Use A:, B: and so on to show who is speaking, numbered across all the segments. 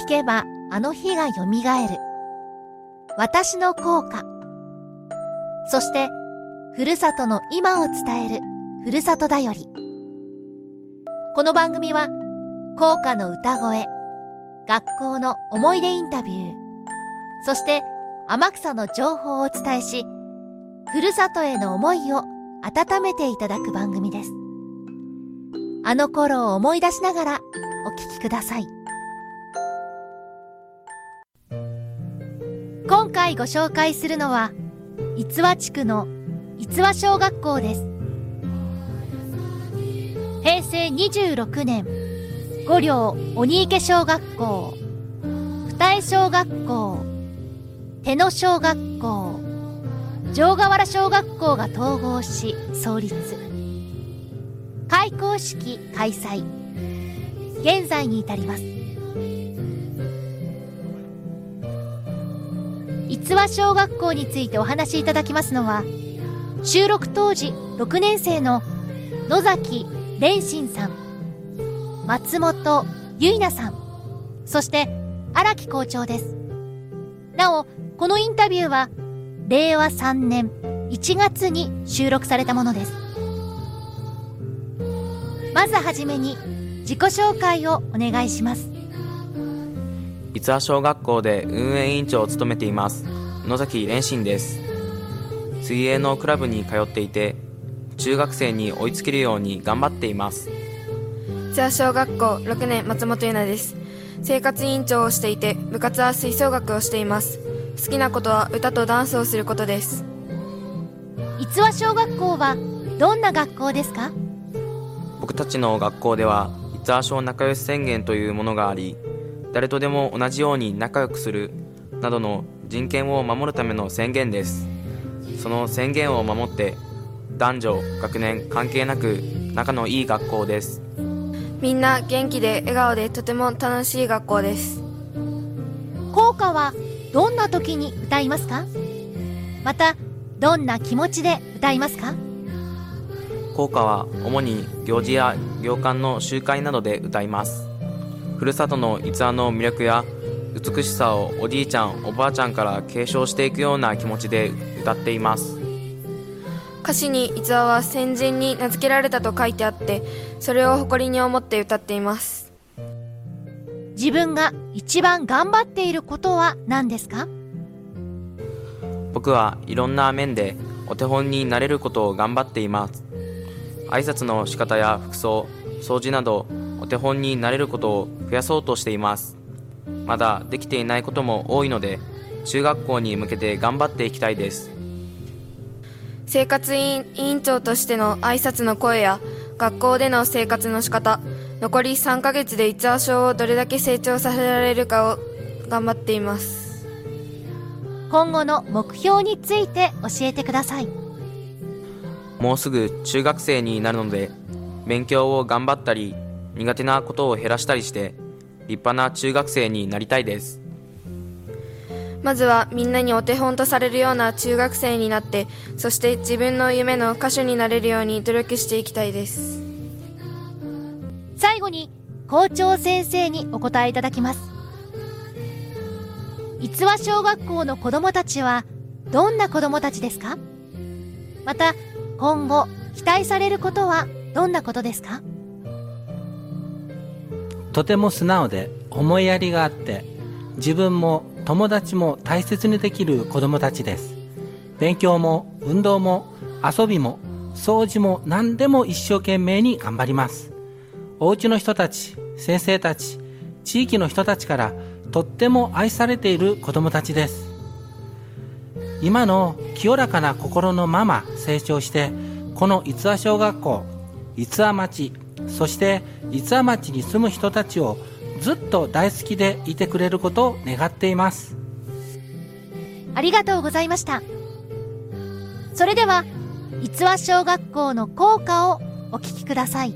A: けばあの日がよみがえる。私の校歌。そして、ふるさとの今を伝えるふるさとだより。この番組は、校歌の歌声、学校の思い出インタビュー、そして天草の情報をお伝えし、ふるさとへの思いを温めていただく番組です。あの頃を思い出しながらお聞きください。今回ご紹介するのは、逸話地区の逸話小学校です。平成26年、五稜鬼池小学校、二重小学校、手野小学校、城河原小学校が統合し創立。開校式開催。現在に至ります。逸話小学校についてお話しいただきますのは、収録当時6年生の野崎蓮心さん、松本結菜さん、そして荒木校長です。なお、このインタビューは令和3年1月に収録されたものです。まずはじめに自己紹介をお願いします。
B: 逸話小学校で運営委員長を務めています野崎蓮心です。水泳のクラブに通っていて、中学生に追いつけるように頑張っています。
C: 逸話小学校6年松本優奈です。生活委員長をしていて、部活は吹奏楽をしています。好きなことは歌とダンスをすることです。
A: 逸話小学校はどんな学校ですか？
B: 僕たちの学校では逸話小仲良し宣言というものがあり、誰とでも同じように仲良くするなどの人権を守るための宣言です。その宣言を守って男女学年関係なく仲のいい学校です。
C: みんな元気で笑顔でとても楽しい学校です。
A: 校歌はどんな時に歌いますか？またどんな気持ちで歌いますか？
B: 校歌は主に行事や行間の集会などで歌います。ふるさとの逸話の魅力や美しさをおじいちゃんおばあちゃんから継承していくような気持ちで歌っています。
C: 歌詞に逸話は先人に名付けられたと書いてあって、それを誇りに思って歌っています。
A: 自分が一番頑張っていることは何ですか？
B: 僕はいろんな面でお手本になれることを頑張っています。挨拶の仕方や服装、掃除などお手本になれることを増やそうとしています。まだできていないことも多いので、中学校に向けて頑張っていきたいです。
C: 生活委員長としての挨拶の声や学校での生活の仕方、残り3ヶ月で逸話小をどれだけ成長させられるかを頑張っています。
A: 今後の目標について教えてください。
B: もうすぐ中学生になるので、勉強を頑張ったり苦手なことを減らしたりして立派な中学生になりたいです。
C: まずはみんなにお手本とされるような中学生になって、そして自分の夢の歌手になれるように努力していきたいです。
A: 最後に校長先生にお答えいただきます。逸話小学校の子どもたちはどんな子どもたちですか？また今後期待されることはどんなことですか？
D: とても素直で思いやりがあって、自分も友達も大切にできる子どもたちです。勉強も運動も遊びも掃除も何でも一生懸命に頑張ります。お家の人たち、先生たち、地域の人たちからとっても愛されている子どもたちです。今の清らかな心のまま成長して、この逸話小学校、逸話町、そして逸話町に住む人たちをずっと大好きでいてくれることを願っています。
A: ありがとうございました。それでは逸話小学校の校歌をお聞きください。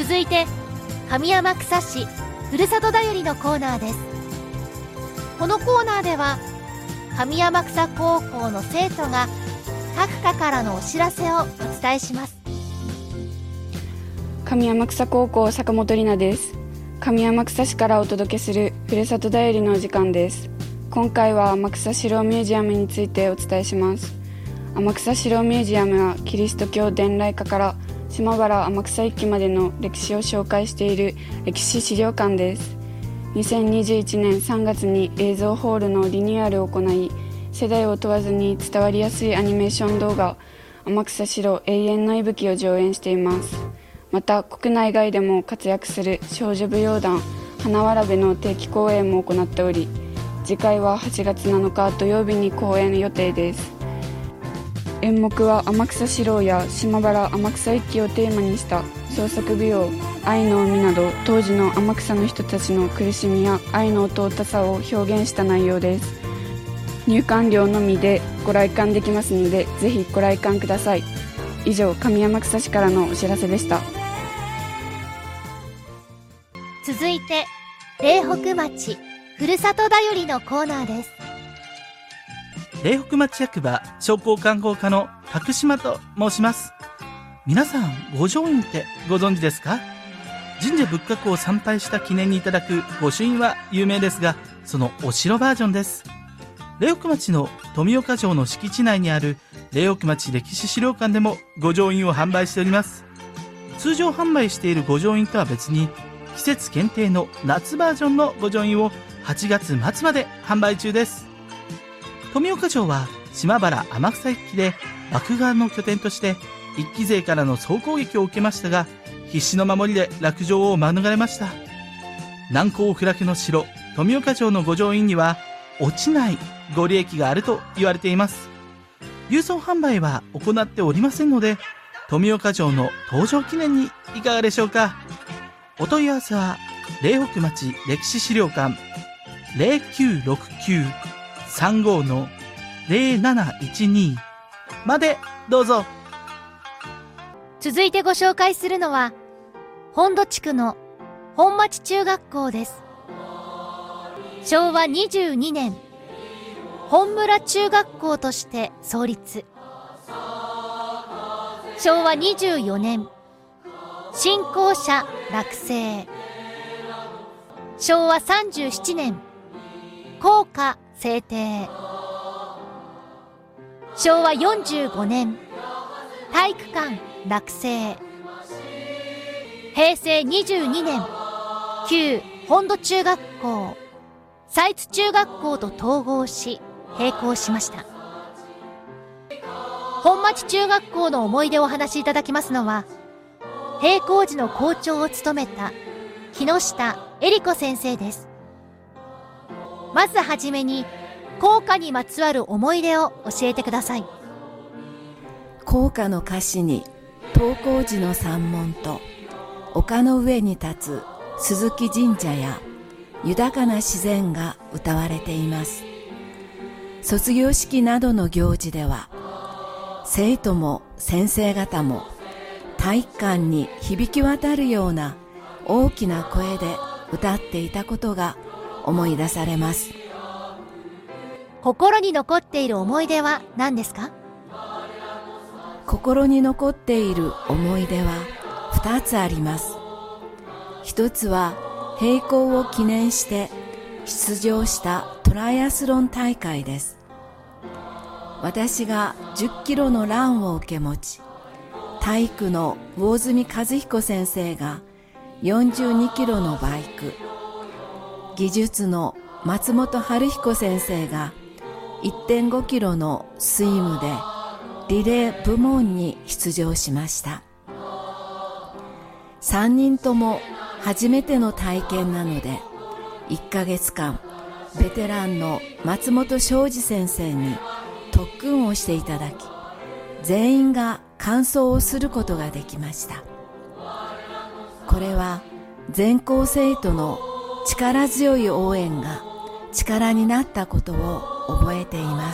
A: 続いて上天草市ふるさとだよりのコーナーです。このコーナーでは上天草高校の生徒が各科からのお知らせをお伝えします。
E: 上天草高校坂本里奈です。上天草市からお届けするふるさとだよりのお時間です。今回は天草四郎ミュージアムについてお伝えします。天草四郎ミュージアムはキリスト教伝来家から島原天草一揆までの歴史を紹介している歴史資料館です。2021年3月に映像ホールのリニューアルを行い、世代を問わずに伝わりやすいアニメーション動画天草四郎永遠の息吹を上演しています。また国内外でも活躍する少女舞踊団花わらべの定期公演も行っており、次回は8月7日土曜日に公演予定です。演目は天草四郎や島原天草一揆をテーマにした創作舞踊愛の海など、当時の天草の人たちの苦しみや愛の尊さを表現した内容です。入館料のみでご来館できますので、ぜひご来館ください。以上、上天草市からのお知らせでした。
A: 続いて嶺北町ふるさとだよりのコーナーです。
F: 嶺北町役場商工観光課の角島と申します。皆さん、御城印ってご存知ですか？神社仏閣を参拝した記念にいただく御朱印は有名ですが、そのお城バージョンです。嶺北町の富岡城の敷地内にある嶺北町歴史資料館でも御城印を販売しております。通常販売している御城印とは別に、季節限定の夏バージョンの御城印を8月末まで販売中です。富岡城は島原天草一揆で幕藩の拠点として一揆勢からの総攻撃を受けましたが、必死の守りで落城を免れました。難攻不落の城富岡城の御城印には落ちないご利益があると言われています。郵送販売は行っておりませんので、富岡城の登場記念にいかがでしょうか。お問い合わせは嶺北町歴史資料館 0969-35-0712 までどうぞ。
A: 続いてご紹介するのは本土地区の本町中学校です。昭和22年本村中学校として創立。昭和24年新校舎落成。昭和37年校歌制定。昭和45年体育館落成。平成22年旧本土中学校歳津中学校と統合し閉校しました。本町中学校の思い出をお話しいただきますのは、閉校時の校長を務めた木下恵理子先生です。まずはじめに校歌にまつわる思い出を教えてください。
G: 校歌の歌詞に登校時の山門と丘の上に立つ鈴木神社や豊かな自然が歌われています。卒業式などの行事では、生徒も先生方も体育館に響き渡るような大きな声で歌っていたことが思い出されます。
A: 心に残っている思い出は何ですか？
G: 心に残っている思い出は2つあります。一つは閉校を記念して出場したトライアスロン大会です。私が10キロのランを受け持ち、体育の魚住和彦先生が42キロのバイク、技術の松本春彦先生が 1.5 キロのスイムでリレー部門に出場しました。3人とも初めての体験なので、1ヶ月間ベテランの松本昌司先生に特訓をしていただき、全員が完走をすることができました。これは全校生徒の力強い応援が力になったことを覚えています。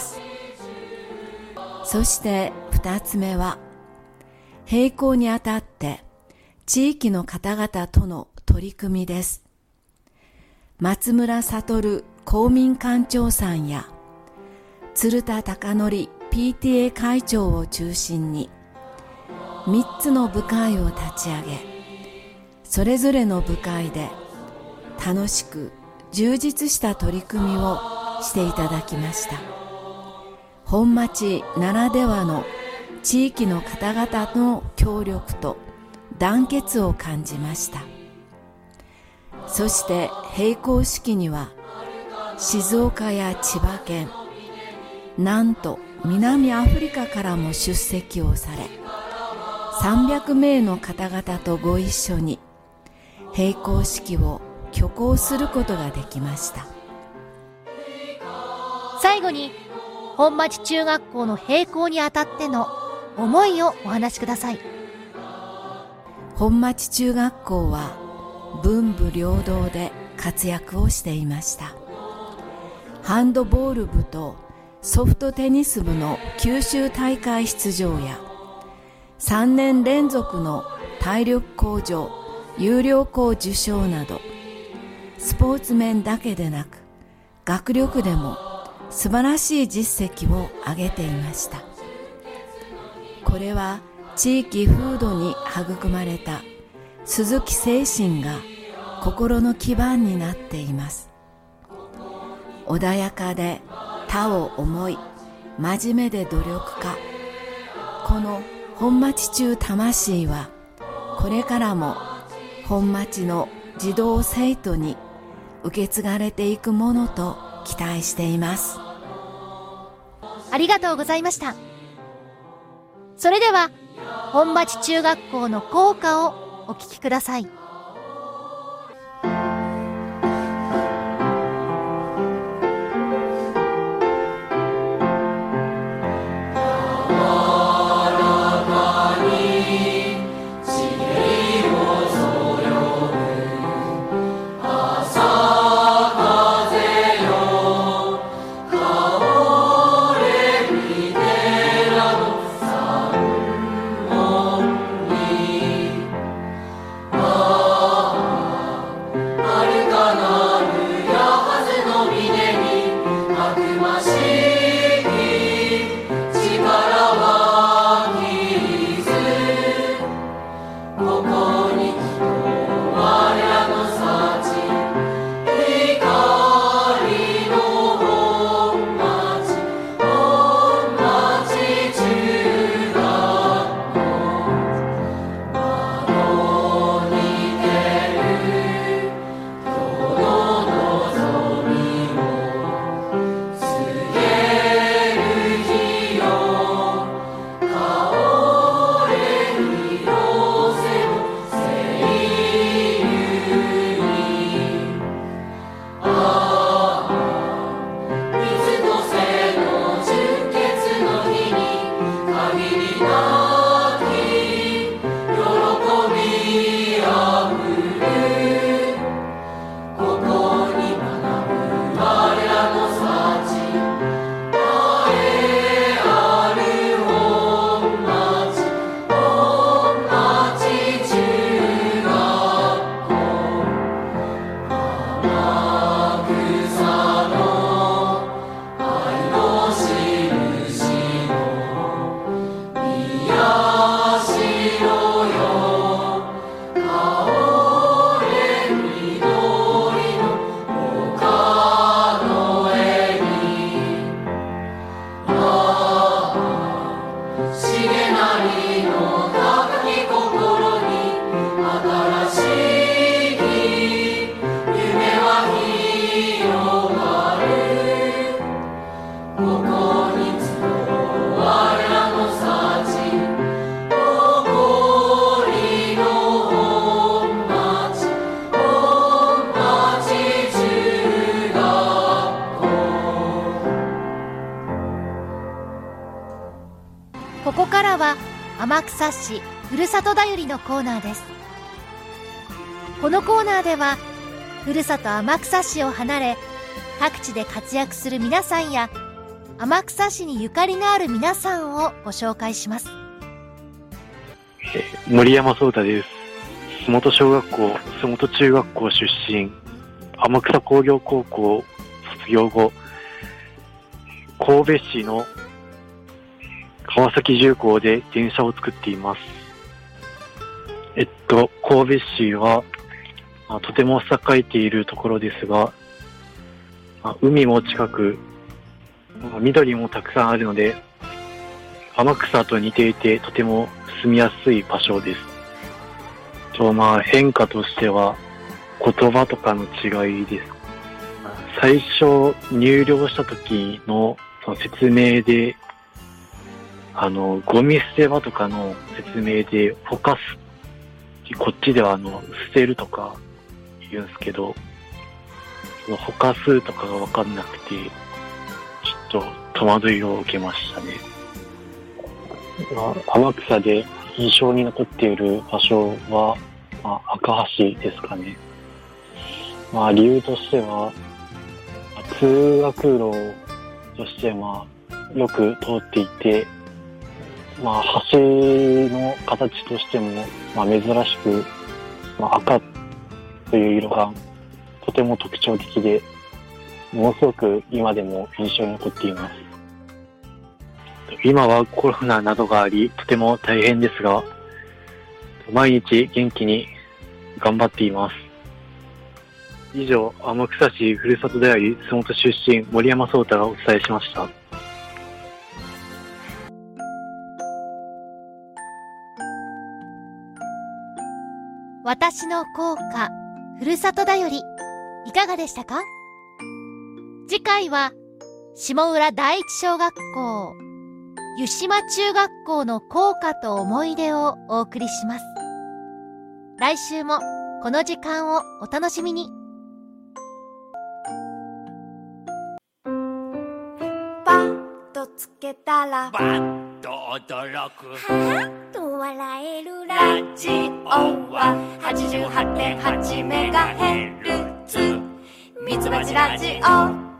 G: そして2つ目は、閉校にあたって地域の方々との取り組みです。松村悟公民館長さんや鶴田貴則 PTA 会長を中心に3つの部会を立ち上げ、それぞれの部会で楽しく充実した取り組みをしていただきました。本町ならではの地域の方々の協力と団結を感じました。そして閉校式には静岡や千葉県、なんと南アフリカからも出席をされ、300名の方々とご一緒に閉校式を挙行することができました。
A: 最後に本町中学校の閉校にあたっての思いをお話しください。
G: 本町中学校は文武両道で活躍をしていました。ハンドボール部とソフトテニス部の九州大会出場や3年連続の体力向上優良校受賞など、スポーツ面だけでなく学力でも素晴らしい実績を上げていました。これは地域風土に育まれた鈴木精神が心の基盤になっています。穏やかで他を思い、真面目で努力家、この本町中魂はこれからも本町の児童生徒に受け継がれていくものと期待しています。
A: ありがとうございました。それでは本町中学校の校歌をお聴きください。ここからは天草市ふるさとだよりのコーナーです。このコーナーではふるさと天草市を離れ各地で活躍する皆さんや天草市にゆかりのある皆さんをご紹介します。
H: 森山壮太です。 洲本小学校、洲本中学校出身、天草工業高校卒業後、神戸市の川崎重工で電車を作っています。神戸市は、とても栄えているところですが、海も近く、緑もたくさんあるので、天草と似ていてとても住みやすい場所です。変化としては言葉とかの違いです。最初入寮した時のその説明で、ゴミ捨て場とかの説明でほかす、こっちでは捨てるとか言うんですけど、そのほかすとかが分かんなくて、ちょっと戸惑いを受けましたね。天草で印象に残っている場所は、赤橋ですかね。理由としては、通学路としてよく通っていて、橋の形としても珍しく、赤という色がとても特徴的で、ものすごく今でも印象に残っています。今はコロナなどがあり、とても大変ですが、毎日元気に頑張っています。以上、天草市ふるさとであり、洲本出身、森山壮太がお伝えしました。
A: 私の校歌、ふるさとだより、いかがでしたか？次回は、下浦第一小学校、湯島中学校の校歌と思い出をお送りします。来週もこの時間をお楽しみに。
I: パッとつけたら
J: バッと驚く
I: はぁっと笑える
J: ラジオは 88.8 メガヘルツミツバチラジオ